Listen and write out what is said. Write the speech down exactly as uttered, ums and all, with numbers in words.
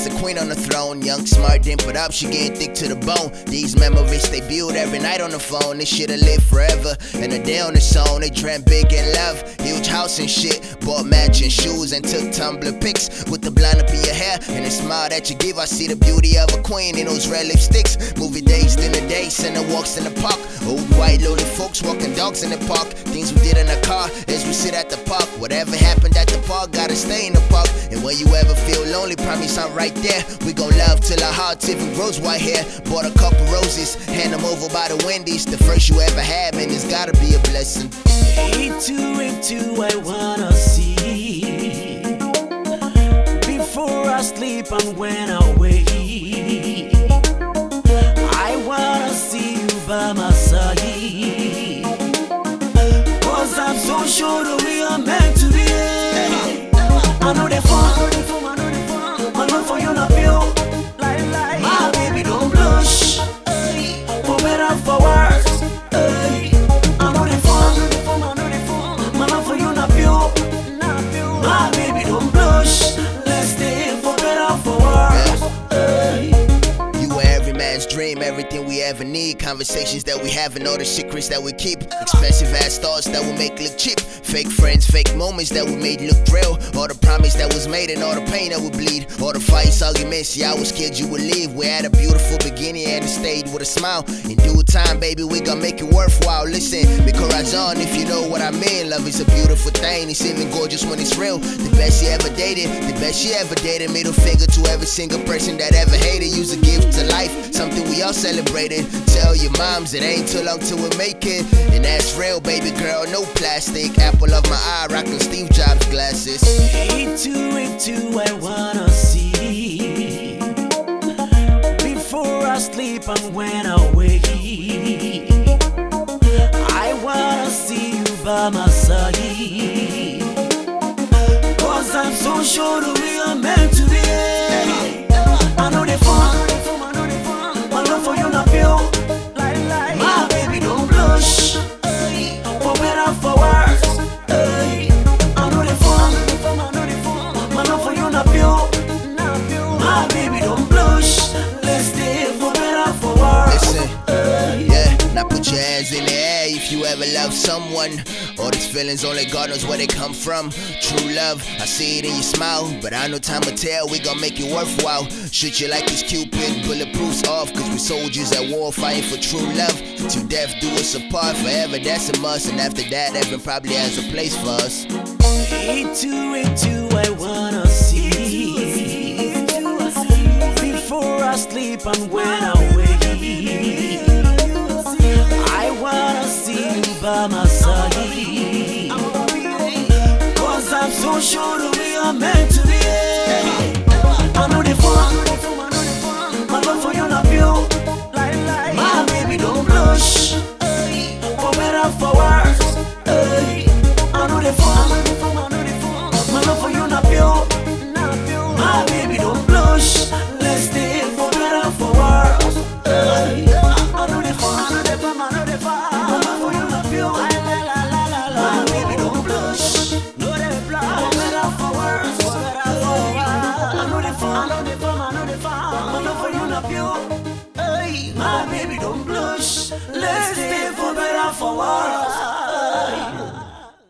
a queen on the throne. Young, smart, then put up, she getting thick to the bone. These memories they build every night on the phone. This shit'll live forever, and a day on the zone. They dreamt big in love, huge house and shit. Bought matching shoes and took Tumblr pics with the blonde up in your hair and the smile that you give. I see the beauty of a queen in those red lipsticks. Movie days, dinner dates, and the walks in the park. Old white lonely folks walking dogs in the park. Things we did in the car as we sit at the park. Whatever happened at the park, gotta stay in the park. And when you ever feel lonely, promise I'm right there. We gon' love till our hearts even grows white hair. Bought a couple roses, hand them over by the Wendy's. The first you ever had, man, it's gotta be a blessing. Into, into, I wanna see. Before I sleep and when I wake, I wanna see you by my side. Cause I'm so sure that we are meant to be. I know they fun, my love for you not pure. My baby don't blush, for better for worse. I know they fun, my love for you not pure. My baby don't blush, let's stay for better for worse. You were every man's dream, everything we ever need. Conversations that we have and all the secrets that we keep. Expensive ass thoughts that will make look cheap. Fake friends, fake moments that we made look real. All the promise that was made and all the pain that would bleed. All the fights, arguments, yeah, I was scared you would leave. We had a beautiful beginning and it stayed with a smile. In due time, baby, we gon' make it worthwhile. Listen, mi corazon, if you know what I mean. Love is a beautiful thing, it's even gorgeous when it's real. The best she ever dated, the best she ever dated. Middle finger to every single person that ever hated. Use a gift to life, something we all celebrated. Tell your moms it ain't too long till we make it. And that's real, baby girl, no plastic. Apple of my eye, rockin' Steve Jobs glasses. Into, into, I wanna see. Before I sleep and when I wake, I wanna see you by my side. Cause I'm so sure that we are meant to be. I know they fun, my love for you not pure. My baby don't blush, for better for worse. I know they fun, my love for you not pure. My baby don't blush, let's stay for better for worse. Listen, yeah, now put your hands in the air if you ever love someone. All these feelings, only God knows where they come from. True love, I see it in your smile, but I know time will tell, we gon' make it worthwhile. Shoot you like this Cupid, bulletproof's off, cause we soldiers at war fighting for true love. Till death do us apart, forever that's a must. And after that, heaven probably has a place for us. Into, into, I wanna see. Before I sleep and when I wake, I wanna see you by my side. Cause I'm so sure that we are meant to be. I know they fun, my love for you not pure. My baby don't blush, for better for worse. I know they fun, my love for you not pure. My baby don't blush, let's stay for better for worse. I know they fun, my love for you not pure. My baby don't blush, for better for worse. I know they fun, my love for you not pure. My baby don't blush, let's stay for better for worse.